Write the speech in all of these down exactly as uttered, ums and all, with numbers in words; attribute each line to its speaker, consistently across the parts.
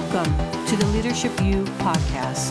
Speaker 1: Welcome to the Leadership U podcast.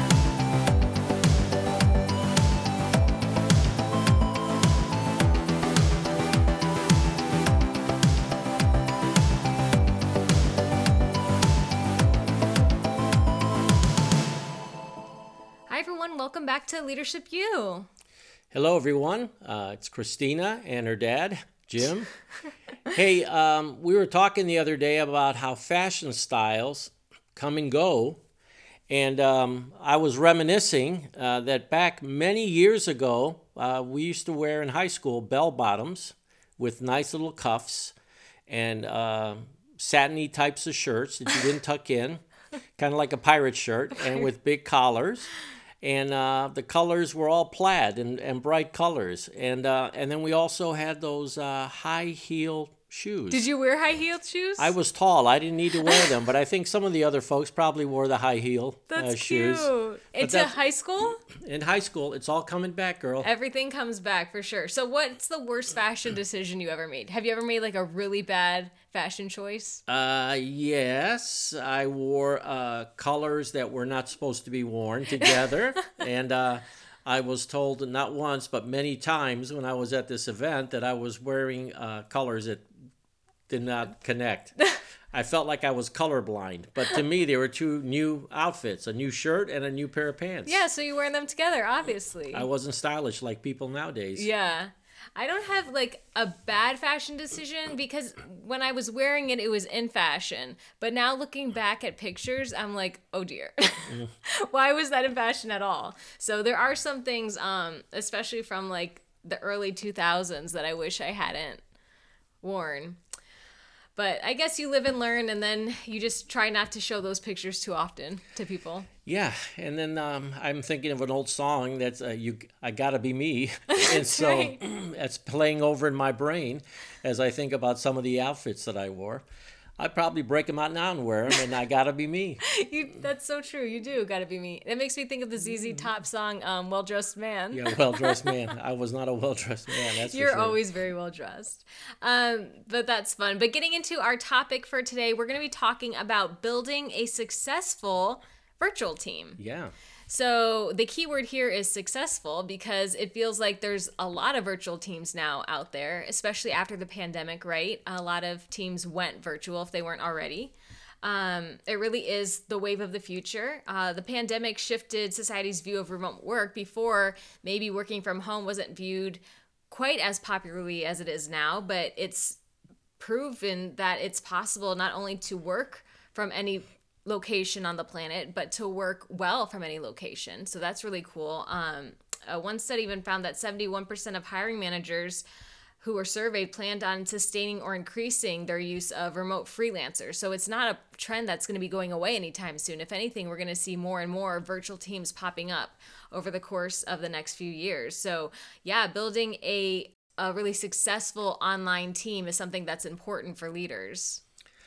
Speaker 2: Hi everyone, welcome back to Leadership U.
Speaker 3: Hello everyone, uh, it's Christina and her dad, Jim. Hey, um, we were talking the other day about how fashion styles come and go, and um, I was reminiscing uh, that back many years ago, uh, we used to wear in high school bell bottoms with nice little cuffs and uh, satiny types of shirts that you didn't tuck in, kind of like a pirate shirt, and with big collars. And uh, the colors were all plaid and, and bright colors. And uh, and then we also had those uh, high heel shoes.
Speaker 2: Did you wear high-heeled shoes?
Speaker 3: I was tall. I didn't need to wear them, but I think some of the other folks probably wore the high heel
Speaker 2: That's
Speaker 3: uh, shoes.
Speaker 2: cute. Into
Speaker 3: that's-
Speaker 2: high school?
Speaker 3: In high school, it's all coming back, girl.
Speaker 2: Everything comes back for sure. So what's the worst fashion decision you ever made? Have you ever made like a really bad fashion choice?
Speaker 3: Uh, yes, I wore uh, colors that were not supposed to be worn together. and uh, I was told not once, but many times when I was at this event that I was wearing uh, colors that did not connect. I felt like I was colorblind. But to me, there were two new outfits, a new shirt and a new pair of pants.
Speaker 2: Yeah, so you're wearing them together, obviously.
Speaker 3: I wasn't stylish like people nowadays.
Speaker 2: Yeah. I don't have like a bad fashion decision because when I was wearing it, it was in fashion. But now looking back at pictures, I'm like, oh dear, why was that in fashion at all? So there are some things, um, especially from like the early two thousands that I wish I hadn't worn. But I guess you live and learn, and then you just try not to show those pictures too often to people.
Speaker 3: Yeah, and then um, I'm thinking of an old song that's uh, "You I Gotta Be Me," and so
Speaker 2: right.
Speaker 3: it's playing over in my brain as I think about some of the outfits that I wore. I'd probably break them out now and wear them, and I gotta be me.
Speaker 2: You, that's so true. You do gotta be me. It makes me think of the Z Z Top song, um, "Well Dressed Man."
Speaker 3: Yeah, well-dressed man. I was not a well-dressed man, that's
Speaker 2: You're
Speaker 3: for sure.
Speaker 2: always very well dressed. Um, but that's fun. But getting into our topic for today, we're going to be talking about building a successful virtual team.
Speaker 3: Yeah.
Speaker 2: So the key word here is successful because it feels like there's a lot of virtual teams now out there, especially after the pandemic, right? A lot of teams went virtual if they weren't already. Um, it really is the wave of the future. Uh, the pandemic shifted society's view of remote work. Before, maybe working from home wasn't viewed quite as popularly as it is now, but it's proven that it's possible not only to work from any location on the planet, but to work well from any location. So that's really cool. Um, uh, one study even found that seventy-one percent of hiring managers who were surveyed planned on sustaining or increasing their use of remote freelancers. So it's not a trend that's going to be going away anytime soon. If anything, we're going to see more and more virtual teams popping up over the course of the next few years. So yeah, building a, a really successful online team is something that's important for leaders.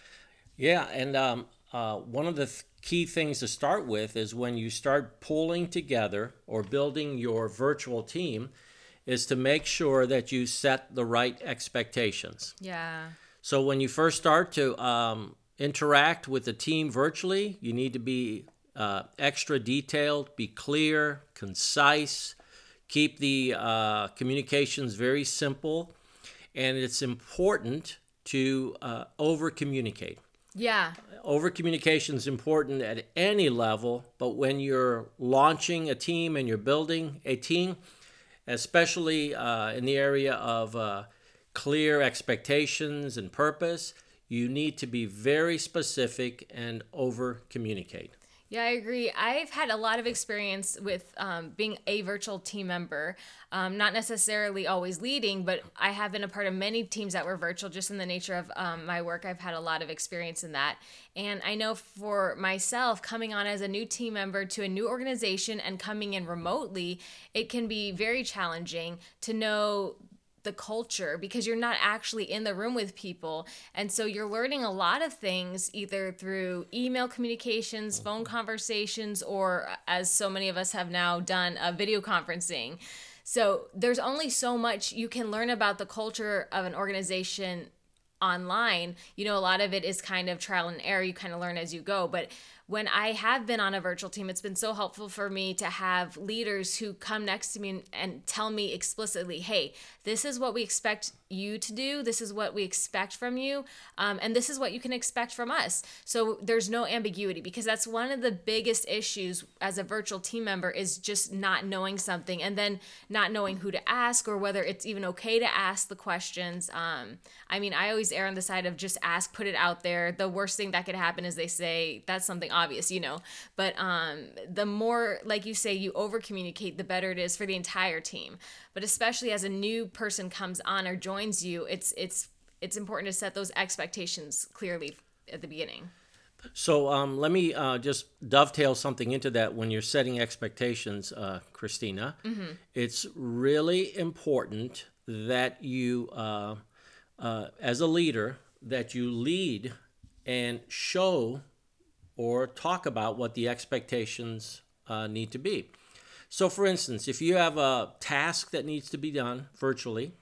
Speaker 3: Yeah, and um, uh, one of the th- key things to start with is when you start pulling together or building your virtual team is to make sure that you set the right expectations.
Speaker 2: Yeah.
Speaker 3: So when you first start to um, interact with the team virtually, you need to be uh, extra detailed, be clear, concise, keep the uh, communications very simple, and it's important to uh, over-communicate.
Speaker 2: Yeah.
Speaker 3: Over-communication is important at any level, but when you're launching a team and you're building a team, especially uh, in the area of uh, clear expectations and purpose, you need to be very specific and over-communicate.
Speaker 2: Yeah, I agree. I've had a lot of experience with um, being a virtual team member, um, not necessarily always leading, but I have been a part of many teams that were virtual just in the nature of um, my work. I've had a lot of experience in that. And I know for myself, coming on as a new team member to a new organization and coming in remotely, it can be very challenging to know the culture because you're not actually in the room with people. And so you're learning a lot of things either through email communications, phone conversations, or as so many of us have now done, uh, video conferencing. So there's only so much you can learn about the culture of an organization online, you know, a lot of it is kind of trial and error. You kind of learn as you go. But when I have been on a virtual team, it's been so helpful for me to have leaders who come next to me and, and tell me explicitly, hey, this is what we expect you to do. This is what we expect from you. Um, and this is what you can expect from us. So there's no ambiguity, because that's one of the biggest issues as a virtual team member, is just not knowing something and then not knowing who to ask, or whether it's even okay to ask the questions. Um, I mean, I always err on the side of just ask, put it out there. The worst thing that could happen is they say that's something obvious, you know, but um, the more, like you say, you over communicate, the better it is for the entire team. But especially as a new person comes on or joins you, it's it's it's important to set those expectations clearly at the beginning.
Speaker 3: So um, let me uh, just dovetail something into that. When you're setting expectations, uh, Christina, mm-hmm. it's really important that you, uh, uh, as a leader, that you lead and show or talk about what the expectations uh, need to be. So, for instance, if you have a task that needs to be done virtually,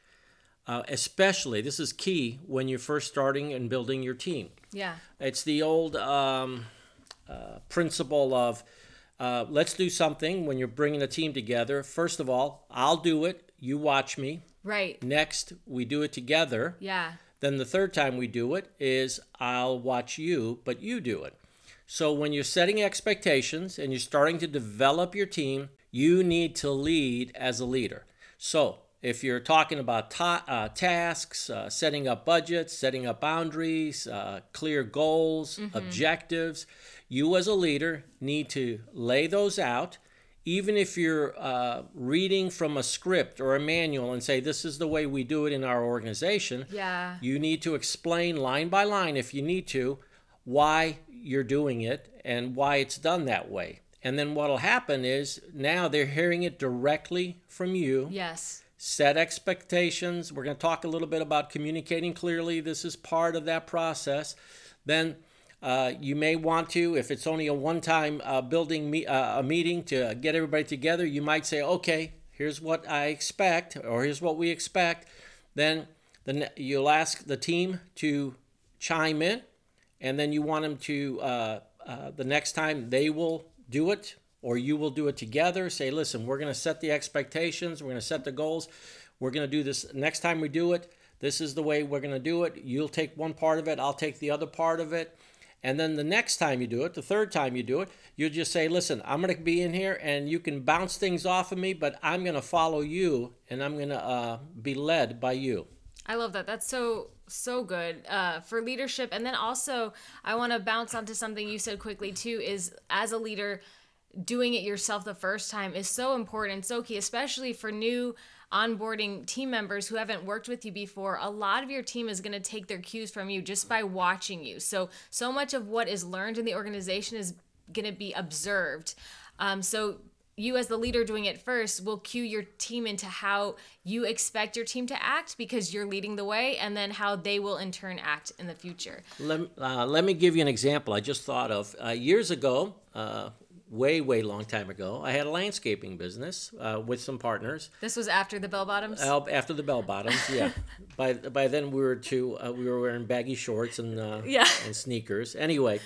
Speaker 3: uh, especially, this is key when you're first starting and building your team.
Speaker 2: Yeah.
Speaker 3: It's the old um, uh, principle of uh, let's do something when you're bringing a team together. First of all, I'll do it. You watch me.
Speaker 2: Right.
Speaker 3: Next, we do it together.
Speaker 2: Yeah.
Speaker 3: Then the third time we do it is I'll watch you, but you do it. So when you're setting expectations and you're starting to develop your team, you need to lead as a leader. So if you're talking about ta- uh, tasks, uh, setting up budgets, setting up boundaries, uh, clear goals, mm-hmm. objectives, you as a leader need to lay those out. Even if you're uh, reading from a script or a manual and say, this is the way we do it in our organization,
Speaker 2: yeah.
Speaker 3: you need to explain line by line, if you need to, why you're doing it and why it's done that way. And then what'll happen is now they're hearing it directly from you.
Speaker 2: Yes.
Speaker 3: Set expectations. We're going to talk a little bit about communicating clearly. This is part of that process. Then uh, you may want to, if it's only a one-time uh, building me- uh, a meeting to get everybody together, you might say, okay, here's what I expect, or here's what we expect. Then the, you'll ask the team to chime in, and then you want them to, uh, uh, the next time they will do it, or you will do it together. Say, listen, we're going to set the expectations. We're going to set the goals. We're going to do this. Next time we do it, this is the way we're going to do it. You'll take one part of it. I'll take the other part of it. And then the next time you do it, the third time you do it, you'll just say, listen, I'm going to be in here and you can bounce things off of me, but I'm going to follow you and I'm going to uh, be led by you.
Speaker 2: I love that. That's so, so good uh, for leadership. And then also, I want to bounce onto something you said quickly too, is as a leader, doing it yourself the first time is so important and so key, especially for new onboarding team members who haven't worked with you before. A lot of your team is going to take their cues from you just by watching you. So, so much of what is learned in the organization is going to be observed. Um, so you as the leader doing it first will cue your team into how you expect your team to act because you're leading the way, and then how they will in turn act in the future.
Speaker 3: Let, uh, let me give you an example I just thought of. Uh, years ago, uh, way, way long time ago, I had a landscaping business uh, with some partners.
Speaker 2: This was after the bell bottoms?
Speaker 3: Uh, after the bell bottoms, yeah. by by then we were two, uh, we were wearing baggy shorts and uh,
Speaker 2: yeah.
Speaker 3: and sneakers. Anyway,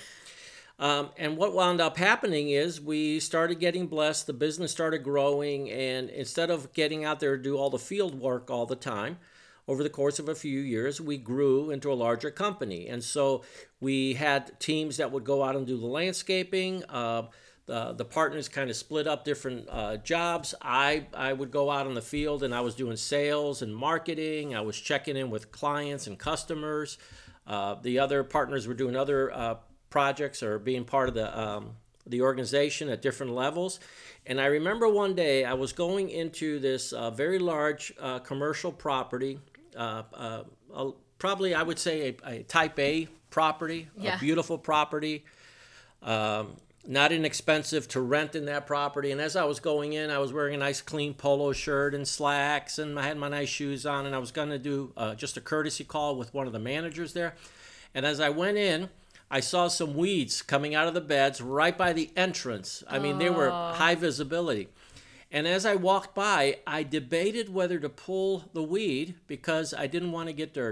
Speaker 3: um, and what wound up happening is we started getting blessed. The business started growing, and instead of getting out there to do all the field work all the time, over the course of a few years, we grew into a larger company. And so we had teams that would go out and do the landscaping. Uh, the, the partners kind of split up different uh, jobs. I, I would go out on the field and I was doing sales and marketing. I was checking in with clients and customers. Uh, the other partners were doing other uh, projects or being part of the um, the organization at different levels. And I remember one day I was going into this uh, very large uh, commercial property, uh, uh, uh, probably I would say a, a type A property,
Speaker 2: yeah.
Speaker 3: a beautiful property, um, not inexpensive to rent in that property. And as I was going in, I was wearing a nice clean polo shirt and slacks, and I had my nice shoes on, and I was going to do uh, just a courtesy call with one of the managers there. And as I went in, I saw some weeds coming out of the beds right by the entrance. I mean, oh. they were high visibility. And as I walked by, I debated whether to pull the weed because I didn't want to get dirty.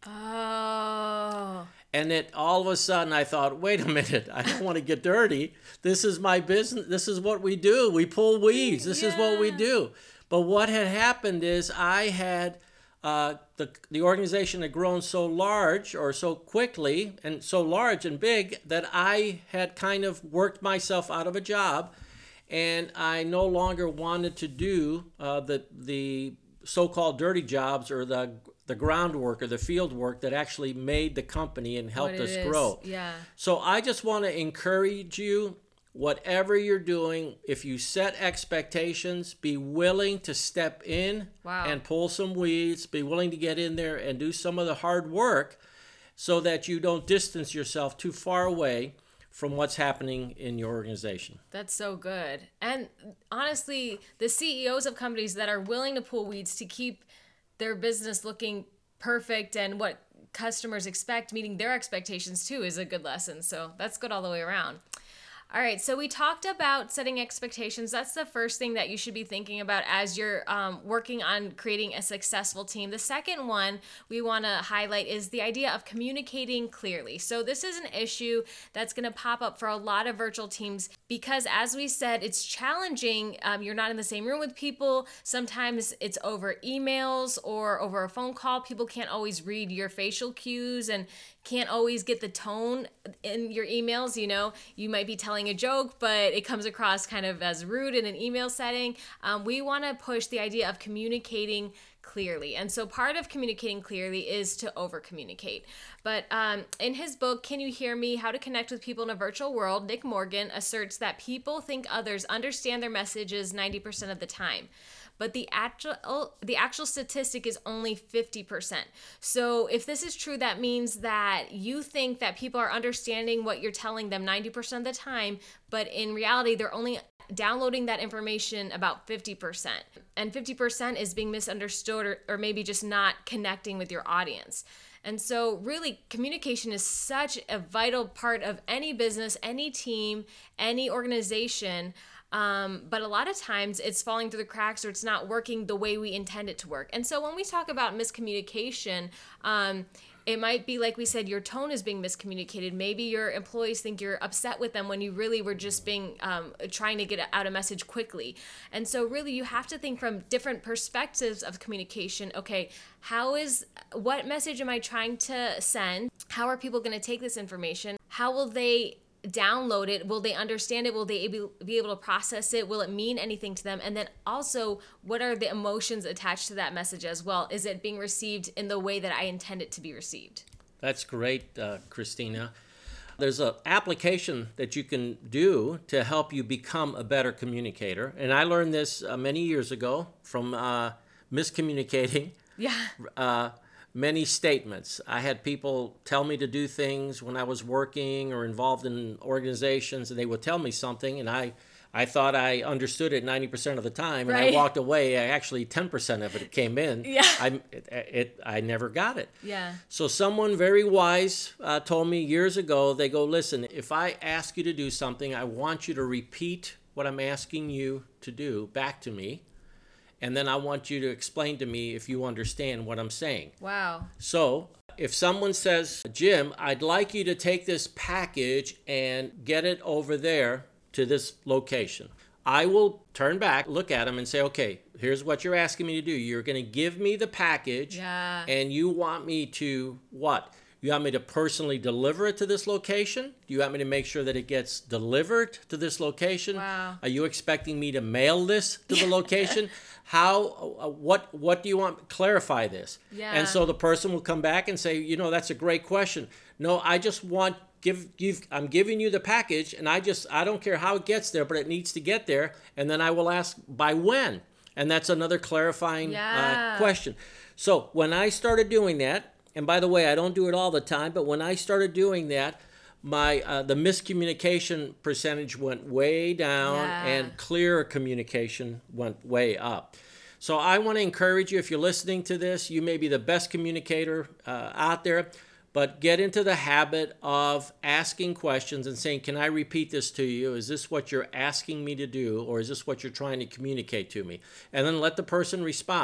Speaker 2: Oh.
Speaker 3: And it all of a sudden I thought, wait a minute, I don't want to get dirty. This is my business. This is what we do. We pull weeds. This yeah. is what we do. But what had happened is I had, uh, the, the organization had grown so large or so quickly and so large and big that I had kind of worked myself out of a job. And I no longer wanted to do uh, the, the so-called dirty jobs or the the groundwork or the field work that actually made the company and helped us
Speaker 2: is.
Speaker 3: grow.
Speaker 2: Yeah.
Speaker 3: So I just want to encourage you, whatever you're doing, if you set expectations, be willing to step in
Speaker 2: wow.
Speaker 3: and pull some weeds, be willing to get in there and do some of the hard work so that you don't distance yourself too far away from what's happening in your organization.
Speaker 2: That's so good. And honestly, the C E Os of companies that are willing to pull weeds to keep their business looking perfect and what customers expect, meeting their expectations too, is a good lesson. So that's good all the way around. All right, so we talked about setting expectations. That's the first thing that you should be thinking about as you're um, working on creating a successful team. The second one we want to highlight is the idea of communicating clearly. So this is an issue that's going to pop up for a lot of virtual teams because, as we said, it's challenging. Um, you're not in the same room with people. Sometimes it's over emails or over a phone call. People can't always read your facial cues and can't always get the tone in your emails. You know, you might be telling a joke, but it comes across kind of as rude in an email setting. Um, we want to push the idea of communicating clearly. And so part of communicating clearly is to over communicate. But um, in his book, Can You Hear Me? How to Connect with People in a Virtual World, Nick Morgan asserts that people think others understand their messages ninety percent of the time. But the actual the actual statistic is only fifty percent. So if this is true, that means that you think that people are understanding what you're telling them ninety percent of the time, but in reality, they're only downloading that information about fifty percent. And fifty percent is being misunderstood or, or maybe just not connecting with your audience. And so really, communication is such a vital part of any business, any team, any organization. Um, but a lot of times it's falling through the cracks or it's not working the way we intend it to work. And so when we talk about miscommunication, um, it might be, like we said, your tone is being miscommunicated. Maybe your employees think you're upset with them when you really were just being um, trying to get out a message quickly. And so really you have to think from different perspectives of communication. Okay, how is, what message am I trying to send? How are people going to take this information? How will they download it? Will they understand it? Will they be able to process it? Will it mean anything to them? And then also, what are the emotions attached to that message as well? Is it being received in the way that I intend it to be received?
Speaker 3: That's great, uh, Christina. There's an application that you can do to help you become a better communicator. And I learned this uh, many years ago from uh, miscommunicating.
Speaker 2: Yeah.
Speaker 3: Uh, many statements. I had people tell me to do things when I was working or involved in organizations, and they would tell me something, and I, I thought I understood it ninety percent of the time, and
Speaker 2: right.
Speaker 3: I walked away. I actually ten percent of it came in.
Speaker 2: Yeah.
Speaker 3: I, it, it, I never got it.
Speaker 2: Yeah.
Speaker 3: So someone very wise uh, told me years ago, they go, listen, if I ask you to do something, I want you to repeat what I'm asking you to do back to me. And then I want you to explain to me if you understand what I'm saying.
Speaker 2: Wow.
Speaker 3: So if someone says, Jim, I'd like you to take this package and get it over there to this location, I will turn back, look at them and say, okay, here's what you're asking me to do. You're going to give me the package.
Speaker 2: Yeah.
Speaker 3: And you want me to what? You want me to personally deliver it to this location? Do you want me to make sure that it gets delivered to this location?
Speaker 2: Wow.
Speaker 3: Are you expecting me to mail this to the location? How, uh, what, what do you want? Clarify this.
Speaker 2: Yeah.
Speaker 3: And so the person will come back and say, you know, that's a great question. No, I just want, give, give, I'm giving you the package, and I just, I don't care how it gets there, but it needs to get there. And then I will ask, by when? And that's another clarifying
Speaker 2: yeah.
Speaker 3: uh, question. So when I started doing that, and by the way, I don't do it all the time, but when I started doing that, my uh, the miscommunication percentage went way down,
Speaker 2: yeah.
Speaker 3: and clear communication went way up. So I want to encourage you, if you're listening to this, you may be the best communicator uh, out there, but get into the habit of asking questions and saying, can I repeat this to you? Is this what you're asking me to do, or is this what you're trying to communicate to me? And then let the person respond.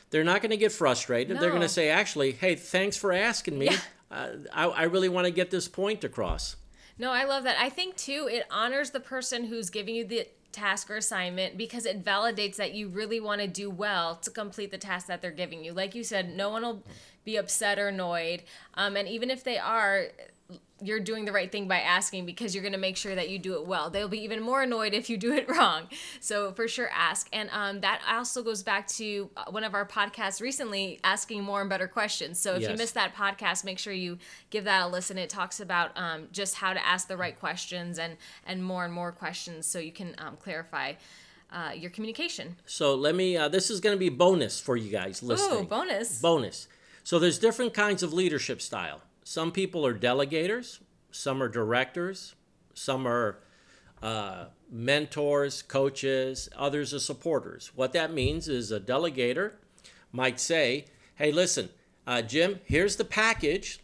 Speaker 3: they're not going to get frustrated.
Speaker 2: No.
Speaker 3: They're going to say, actually, hey, thanks for asking me.
Speaker 2: Yeah.
Speaker 3: Uh, I, I really want to get this point across.
Speaker 2: No, I love that. I think, too, it honors the person who's giving you the task or assignment because it validates that you really want to do well to complete the task that they're giving you. Like you said, no one will be upset or annoyed. Um, and even if they are, you're doing the right thing by asking because you're going to make sure that you do it well. They'll be even more annoyed if you do it wrong. So for sure, ask. And um, that also goes back to one of our podcasts recently, asking more and better questions. So if
Speaker 3: Yes.
Speaker 2: you missed that podcast, make sure you give that a listen. It talks about um, just how to ask the right questions and, and more and more questions so you can um, clarify uh, your communication.
Speaker 3: So let me, uh, this is going to be bonus for you guys listening.
Speaker 2: Ooh, bonus.
Speaker 3: Bonus. So there's different kinds of leadership style. Some people are delegators, some are directors, some are uh, mentors, coaches, others are supporters. What that means is a delegator might say, hey, listen, uh, Jim, here's the package.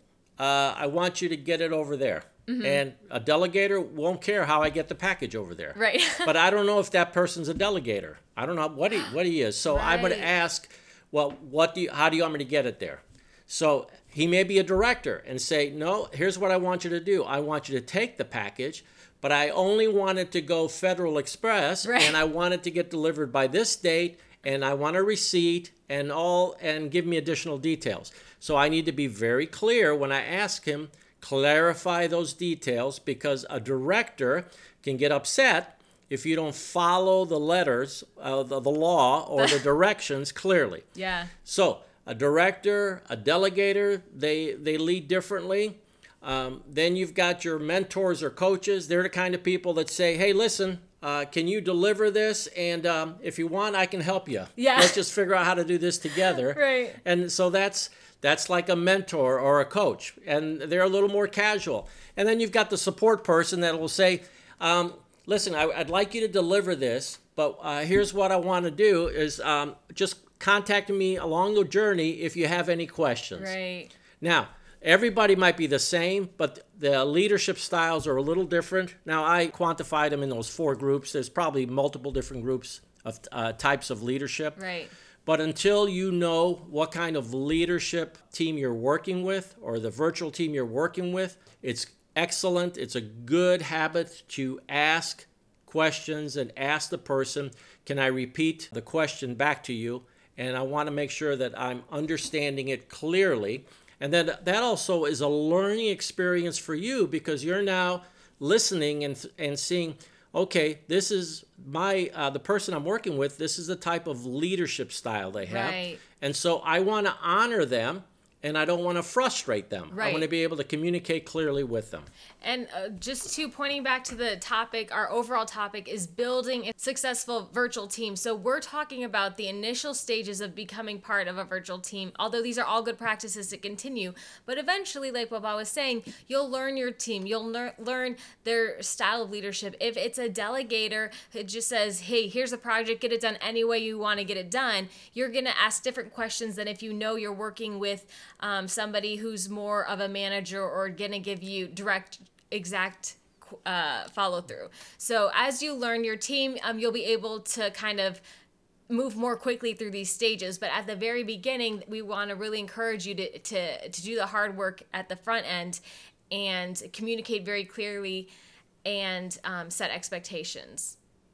Speaker 3: Uh, I want you to get it over there. Mm-hmm. And a delegator won't care how I get the package over there.
Speaker 2: Right.
Speaker 3: But I don't know if that person's a delegator. I don't know what he, what he is. So
Speaker 2: Right.
Speaker 3: I'm going to ask, well, what do you, how do you want me to get it there? So he may be a director and say, no, here's what I want you to do. I want you to take the package, but I only want it to go Federal Express,
Speaker 2: Right.
Speaker 3: and I want it to get delivered by this date, and I want a receipt and all, and give me additional details. So I need to be very clear when I ask him, clarify those details, because a director can get upset if you don't follow the letters of the law or the directions clearly.
Speaker 2: Yeah.
Speaker 3: So a director, a delegator, they, they lead differently. Um, then you've got your mentors or coaches. They're the kind of people that say, hey, listen, uh, can you deliver this? And um, if you want, I can help you.
Speaker 2: Yeah.
Speaker 3: Let's just figure out how to do this together.
Speaker 2: Right.
Speaker 3: And so that's that's like a mentor or a coach. And they're a little more casual. And then you've got the support person that will say, um, listen, I, I'd like you to deliver this, but uh, here's what I want to do is um, just contact me along the journey if you have any questions.
Speaker 2: Right.
Speaker 3: Now, everybody might be the same, but the leadership styles are a little different. Now, I quantified them in those four groups. There's probably multiple different groups of uh, types of leadership.
Speaker 2: Right.
Speaker 3: But until you know what kind of leadership team you're working with or the virtual team you're working with, it's excellent. It's a good habit to ask questions and ask the person, can I repeat the question back to you? And I want to make sure that I'm understanding it clearly. And then that also is a learning experience for you because you're now listening and and seeing, okay, this is my uh, the person I'm working with. This is the type of leadership style they have,
Speaker 2: Right.
Speaker 3: and so I want to honor them, and I don't want to frustrate them. I
Speaker 2: Right.
Speaker 3: want to be able to communicate clearly with them.
Speaker 2: And uh, just to pointing back to the topic, our overall topic is building a successful virtual team. So we're talking about the initial stages of becoming part of a virtual team, although these are all good practices to continue. But eventually, like Baba was saying, you'll learn your team. You'll ner- learn their style of leadership. If it's a delegator, it just says, hey, here's a project, get it done any way you want to get it done. You're going to ask different questions than if you know you're working with um, somebody who's more of a manager or going to give you direct exact uh, follow through. So as you learn your team, um, you'll be able to kind of move more quickly through these stages. But at the very beginning, we want to really encourage you to, to, to do the hard work at the front end and communicate very clearly and um, set expectations.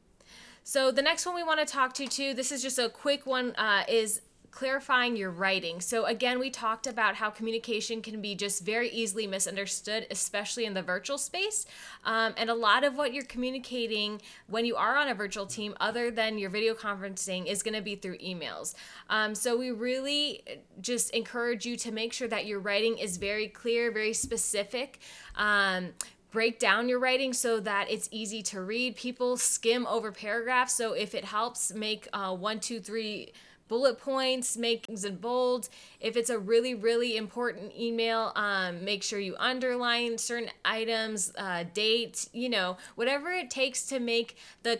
Speaker 2: So the next one we want to talk to too, this is just a quick one, uh, is clarifying your writing. So again, we talked about how communication can be just very easily misunderstood, especially in the virtual space. Um, and a lot of what you're communicating when you are on a virtual team, other than your video conferencing, is going to be through emails. Um, so we really just encourage you to make sure that your writing is very clear, very specific. Um, break down your writing so that it's easy to read. People skim over paragraphs. So if it helps, make uh, one, two, three bullet points, make things in bold. If it's a really, really important email, um, make sure you underline certain items, uh, date, you know, whatever it takes to make the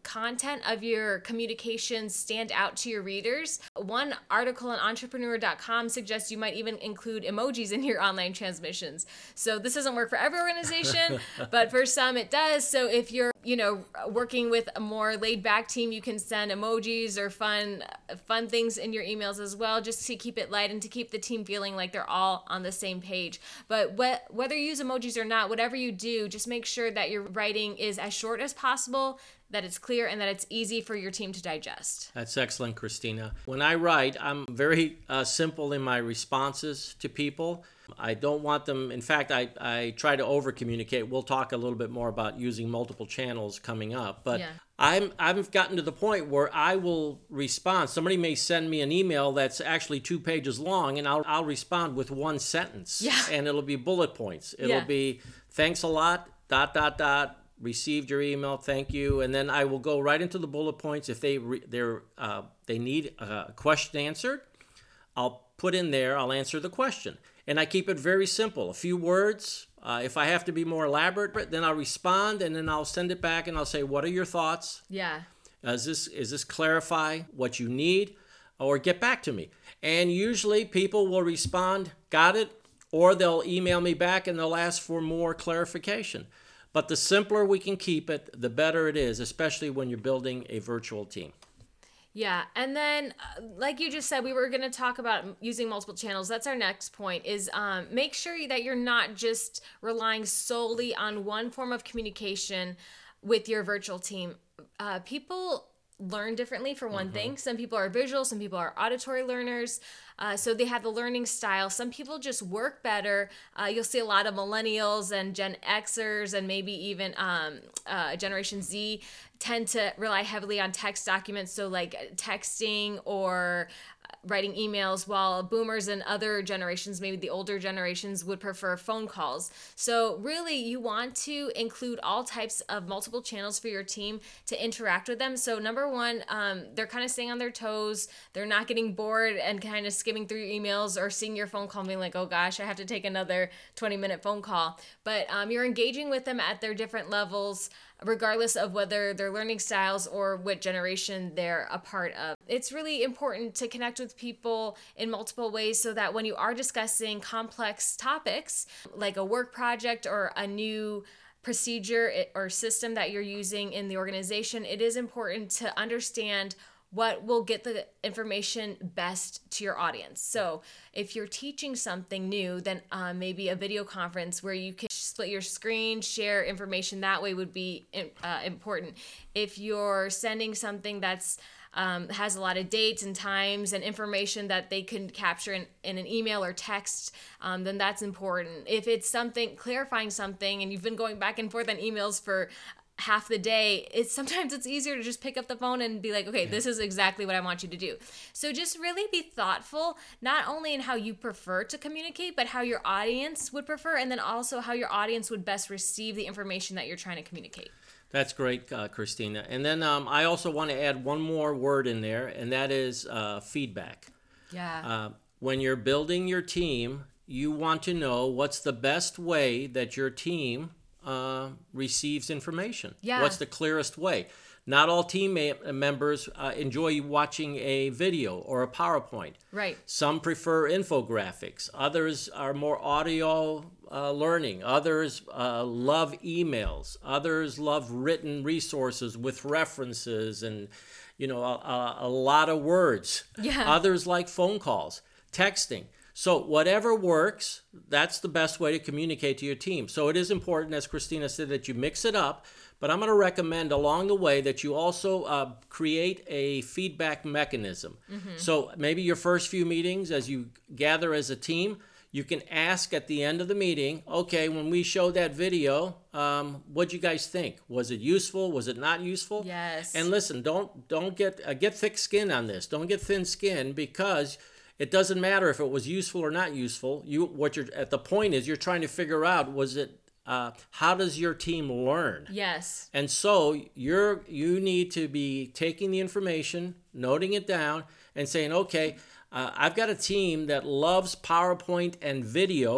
Speaker 2: content of your communications stand out to your readers, one article on entrepreneur dot com suggests you might even include emojis in your online transmissions. So this doesn't work for every organization, but for some it does. So if you're, you know, working with a more laid back team, you can send emojis or fun fun things in your emails as well, just to keep it light and to keep the team feeling like they're all on the same page. But wh- whether you use emojis or not, whatever you do, just make sure that your writing is as short as possible, that it's clear, and that it's easy for your team to digest.
Speaker 3: That's excellent, Christina. When I write, I'm very uh, simple in my responses to people. I don't want them, in fact, I, I try to over communicate. We'll talk a little bit more about using multiple channels coming up. But
Speaker 2: Yeah.
Speaker 3: I'm, I've gotten to the point where I will respond. Somebody may send me an email that's actually two pages long, and I'll, I'll respond with one sentence.
Speaker 2: Yeah.
Speaker 3: And it'll be bullet points. It'll
Speaker 2: Yeah.
Speaker 3: be, thanks a lot, dot, dot, dot. Received your email, thank you, and then I will go right into the bullet points. If they re, they're uh, they need a question answered, I'll put in there. I'll answer the question, and I keep it very simple. A few words. Uh, if I have to be more elaborate, then I'll respond, and then I'll send it back, and I'll say, "What are your thoughts?
Speaker 2: Yeah.
Speaker 3: Is this is this clarify what you need, or get back to me?" And usually people will respond, "Got it," or they'll email me back and they'll ask for more clarification. But the simpler we can keep it, the better it is, especially when you're building a virtual team.
Speaker 2: Yeah, and then uh, like you just said, we were going to talk about using multiple channels. That's our next point, is um, make sure that you're not just relying solely on one form of communication with your virtual team. Uh, people learn differently, for one mm-hmm. thing. Some people are visual, some people are auditory learners. Uh, so they have the learning style. Some people just work better. Uh, you'll see a lot of millennials and Gen Xers and maybe even um, uh, Generation Z tend to rely heavily on text documents. So like texting or writing emails, while boomers and other generations, maybe the older generations, would prefer phone calls. So really, you want to include all types of multiple channels for your team to interact with them. So number one, um, they're kind of staying on their toes. They're not getting bored and kind of skimming through your emails or seeing your phone call and being like, oh gosh, I have to take another twenty minute phone call. But um, you're engaging with them at their different levels, regardless of whether their learning styles or what generation they're a part of. It's really important to connect with people in multiple ways so that when you are discussing complex topics, like a work project or a new procedure or system that you're using in the organization, it is important to understand what will get the information best to your audience. So if you're teaching something new, then uh, maybe a video conference where you can split your screen, share information that way would be uh, important. If you're sending something that's um, has a lot of dates and times and information that they can capture in, in an email or text, um, then that's important. If it's something, clarifying something, and you've been going back and forth on emails for half the day, it's sometimes it's easier to just pick up the phone and be like, okay, yeah. This is exactly what I want you to do. So just really be thoughtful, not only in how you prefer to communicate, but how your audience would prefer, and then also how your audience would best receive the information that you're trying to communicate.
Speaker 3: That's great, uh, Christina. And then um, I also want to add one more word in there, and that is uh, feedback.
Speaker 2: Yeah.
Speaker 3: Uh, when you're building your team, you want to know what's the best way that your team Uh, receives information.
Speaker 2: Yeah.
Speaker 3: What's the clearest way? Not all team ma- members uh, enjoy watching a video or a PowerPoint.
Speaker 2: Right.
Speaker 3: Some prefer infographics. Others are more audio uh, learning. Others uh, love emails. Others love written resources with references and, you know, a, a, a lot of words.
Speaker 2: Yeah.
Speaker 3: Others like phone calls, texting. So whatever works, that's the best way to communicate to your team. So it is important, as Christina said, that you mix it up. But I'm going to recommend along the way that you also uh, create a feedback mechanism. Mm-hmm. So maybe your first few meetings, as you gather as a team, you can ask at the end of the meeting, okay, when we showed that video, um, what'd you guys think? Was it useful? Was it not useful?
Speaker 2: Yes.
Speaker 3: And listen, don't don't get uh, get thick skin on this. Don't get thin skin, because it doesn't matter if it was useful or not useful. You, what you're at the point is, you're trying to figure out, was it, uh, how does your team learn?
Speaker 2: Yes.
Speaker 3: And so you're you need to be taking the information, noting it down, and saying, okay, uh, I've got a team that loves PowerPoint and videos,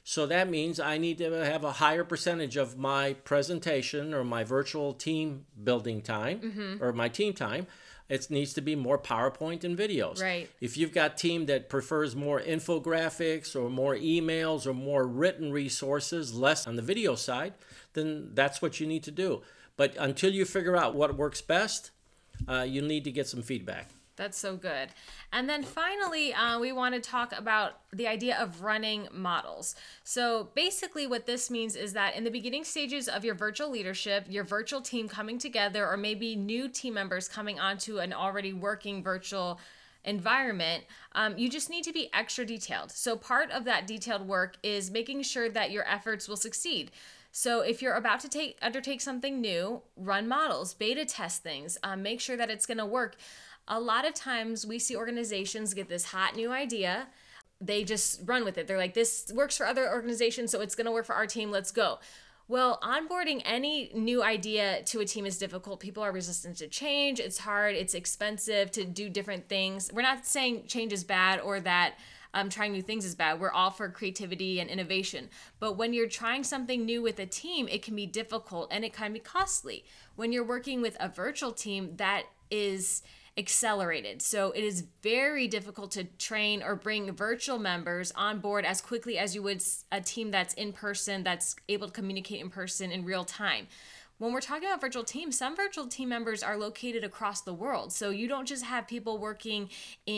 Speaker 3: So that means I need to have a higher percentage of my presentation or my virtual team building time mm-hmm. or my team time. It needs to be more PowerPoint and videos.
Speaker 2: Right.
Speaker 3: If you've got a team that prefers more infographics or more emails or more written resources, less on the video side, then that's what you need to do. But until you figure out what works best, uh, you need to get some feedback.
Speaker 2: That's so good. And then finally, uh, we want to talk about the idea of running models. So basically what this means is that in the beginning stages of your virtual leadership, your virtual team coming together, or maybe new team members coming onto an already working virtual environment, um, you just need to be extra detailed. So part of that detailed work is making sure that your efforts will succeed. So if you're about to take undertake something new, run models, beta test things, um, make sure that it's going to work. A lot of times we see organizations get this hot new idea. They just run with it. They're like, this works for other organizations, so it's going to work for our team. Let's go. Well, onboarding any new idea to a team is difficult. People are resistant to change. It's hard. It's expensive to do different things. We're not saying change is bad or that um, trying new things is bad. We're all for creativity and innovation. But when you're trying something new with a team, it can be difficult and it can be costly. When you're working with a virtual team, that is accelerated. So it is very difficult to train or bring virtual members on board as quickly as you would a team that's in person, that's able to communicate in person in real time. When we're talking about virtual teams, some virtual team members are located across the world. So you don't just have people working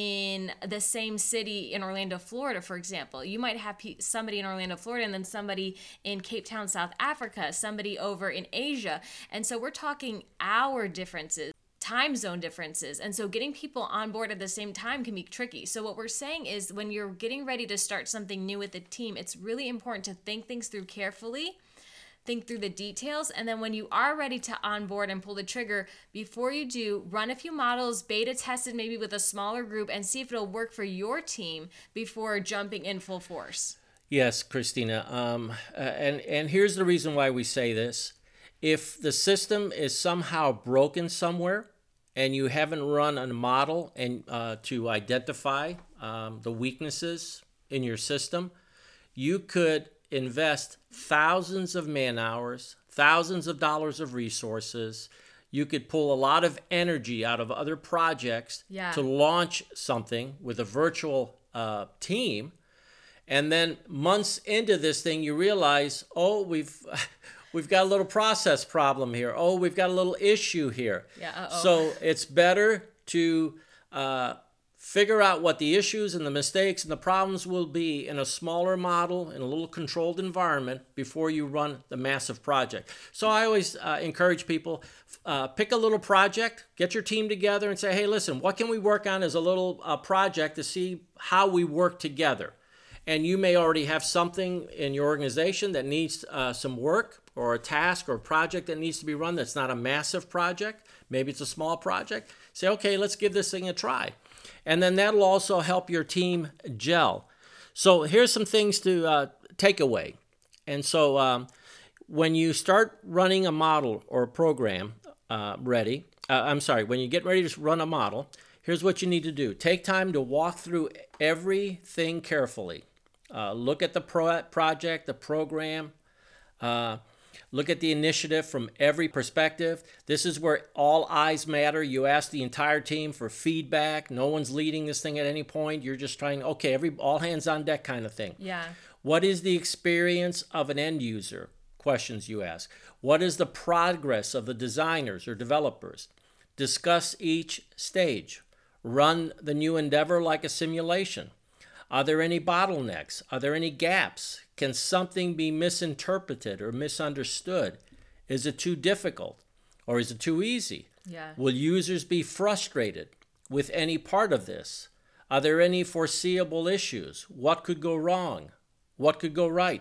Speaker 2: in the same city in Orlando, Florida, for example. You might have pe- somebody in Orlando, Florida, and then somebody in Cape Town, South Africa, somebody over in Asia. And so we're talking hour differences, time zone differences. And so getting people on board at the same time can be tricky. So what we're saying is when you're getting ready to start something new with the team, it's really important to think things through carefully, think through the details, and then when you are ready to onboard and pull the trigger, before you do, run a few models, beta test it maybe with a smaller group, and see if it'll work for your team before jumping in full force.
Speaker 3: Yes, Christina. Um, uh, and, and here's the reason why we say this. If the system is somehow broken somewhere and you haven't run a model and uh, to identify um, the weaknesses in your system, you could invest thousands of man hours, thousands of dollars of resources. You could pull a lot of energy out of other projects
Speaker 2: yeah.
Speaker 3: to launch something with a virtual uh, team. And then months into this thing, you realize, oh, we've... We've got a little process problem here. Oh, we've got a little issue here.
Speaker 2: Yeah, uh-oh.
Speaker 3: So it's better to uh, figure out what the issues and the mistakes and the problems will be in a smaller model, in a little controlled environment before you run the massive project. So I always uh, encourage people, uh, pick a little project, get your team together and say, hey, listen, what can we work on as a little uh, project to see how we work together? And you may already have something in your organization that needs uh, some work, or a task or a project that needs to be run that's not a massive project. Maybe it's a small project. Say, okay, let's give this thing a try. And then that'll also help your team gel. So here's some things to uh, take away. And so um, when you start running a model or a program uh, ready, uh, I'm sorry, when you get ready to run a model, here's what you need to do. Take time to walk through everything carefully. Uh, look at the pro- project, the program, uh, look at the initiative from every perspective. This is where all eyes matter. You ask the entire team for feedback. No one's leading this thing at any point. You're just trying, okay, every all hands on deck kind of thing.
Speaker 2: Yeah.
Speaker 3: What is the experience of an end user? Questions you ask. What is the progress of the designers or developers? Discuss each stage. Run the new endeavor like a simulation. Are there any bottlenecks? Are there any gaps? Can something be misinterpreted or misunderstood? Is it too difficult or is it too easy?
Speaker 2: Yeah.
Speaker 3: Will users be frustrated with any part of this? Are there any foreseeable issues? What could go wrong? What could go right?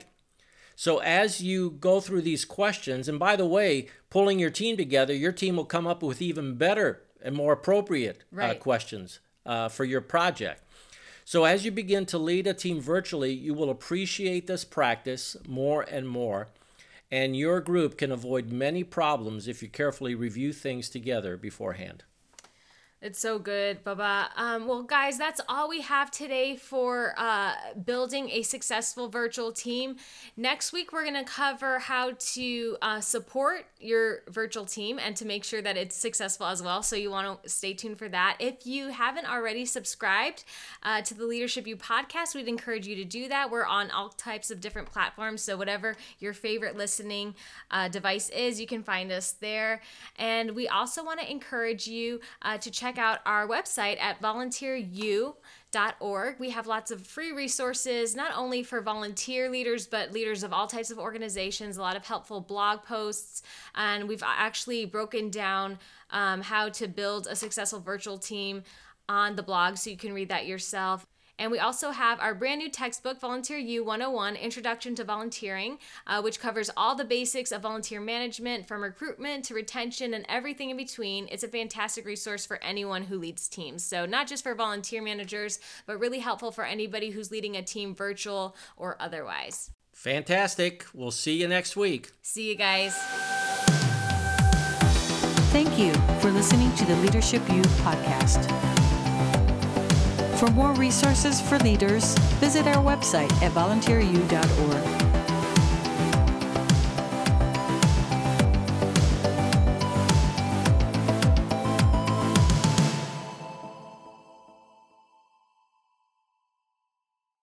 Speaker 3: So as you go through these questions, and by the way, pulling your team together, your team will come up with even better and more appropriate
Speaker 2: right.
Speaker 3: uh, questions uh, for your project. So as you begin to lead a team virtually, you will appreciate this practice more and more, and your group can avoid many problems if you carefully review things together beforehand.
Speaker 2: It's so good, Baba. Um, well, guys, that's all we have today for uh, building a successful virtual team. Next week, we're going to cover how to uh, support your virtual team and to make sure that it's successful as well. So you want to stay tuned for that. If you haven't already subscribed uh, to the Leadership U podcast, we'd encourage you to do that. We're on all types of different platforms. So whatever your favorite listening uh, device is, you can find us there. And we also want to encourage you uh, to check Check out our website at volunteer u dot org. We have lots of free resources, not only for volunteer leaders, but leaders of all types of organizations, a lot of helpful blog posts, and we've actually broken down um, how to build a successful virtual team on the blog, so you can read that yourself. And we also have our brand new textbook, Volunteer U one oh one, Introduction to Volunteering, uh, which covers all the basics of volunteer management, from recruitment to retention and everything in between. It's a fantastic resource for anyone who leads teams. So not just for volunteer managers, but really helpful for anybody who's leading a team, virtual or otherwise.
Speaker 3: Fantastic. We'll see you next week.
Speaker 2: See you guys.
Speaker 1: Thank you for listening to the Leadership U podcast. For more resources for leaders, visit our website at volunteer u dot org.